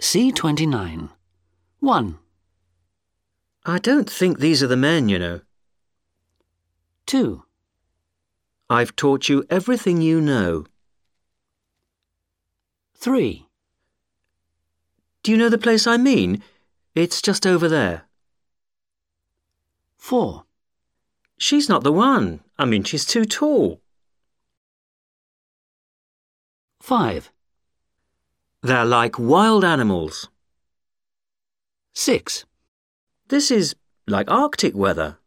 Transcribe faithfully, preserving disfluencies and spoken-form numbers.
C twenty-nine. one. I don't think these are the men, you know. two. I've taught you everything you know. three. Do you know the place I mean? It's just over there. four. She's not the one. I mean, she's too tall. five. They're like wild animals. six. This is like Arctic weather.